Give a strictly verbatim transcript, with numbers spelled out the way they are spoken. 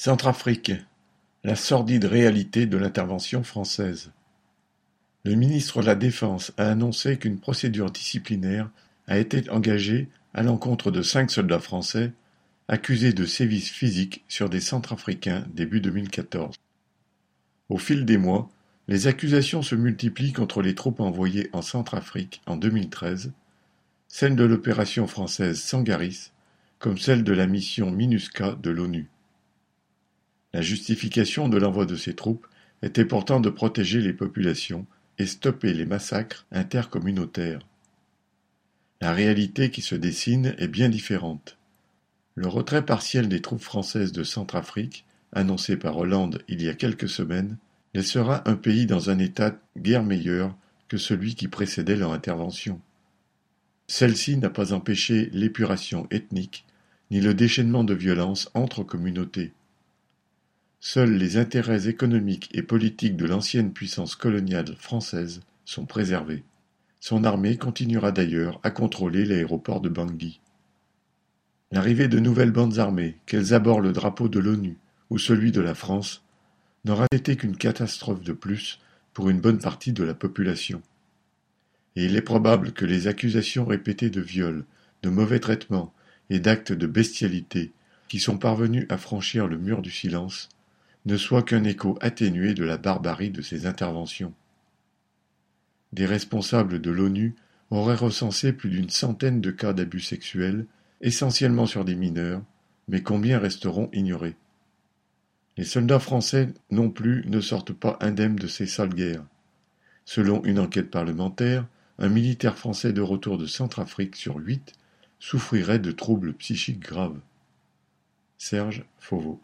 Centrafrique: la sordide réalité de l'intervention française. Le ministre de la Défense a annoncé qu'une procédure disciplinaire a été engagée à l'encontre de cinq soldats français accusés de sévices physiques sur des Centrafricains début deux mille quatorze. Au fil des mois, les accusations se multiplient contre les troupes envoyées en Centrafrique en deux mille treize, celles de l'opération française Sangaris, comme celle de la mission MINUSCA de l'ONU. La justification de l'envoi de ces troupes était pourtant de protéger les populations et stopper les massacres intercommunautaires. La réalité qui se dessine est bien différente. Le retrait partiel des troupes françaises de Centrafrique, annoncé par Hollande il y a quelques semaines, laissera un pays dans un état guère meilleur que celui qui précédait leur intervention. Celle-ci n'a pas empêché l'épuration ethnique, ni le déchaînement de violence entre communautés. Seuls les intérêts économiques et politiques de l'ancienne puissance coloniale française sont préservés. Son armée continuera d'ailleurs à contrôler l'aéroport de Bangui. L'arrivée de nouvelles bandes armées, qu'elles abordent le drapeau de l'ONU ou celui de la France, n'aura été qu'une catastrophe de plus pour une bonne partie de la population. Et il est probable que les accusations répétées de viol, de mauvais traitements et d'actes de bestialité qui sont parvenus à franchir le mur du silence ne soient qu'un écho atténué de la barbarie de ces interventions. Des responsables de l'ONU auraient recensé plus d'une centaine de cas d'abus sexuels, essentiellement sur des mineurs, mais combien resteront ignorés? Les soldats français non plus ne sortent pas indemnes de ces sales guerres. Selon une enquête parlementaire, un militaire français de retour de Centrafrique sur huit souffrirait de troubles psychiques graves. Serge Fauveau.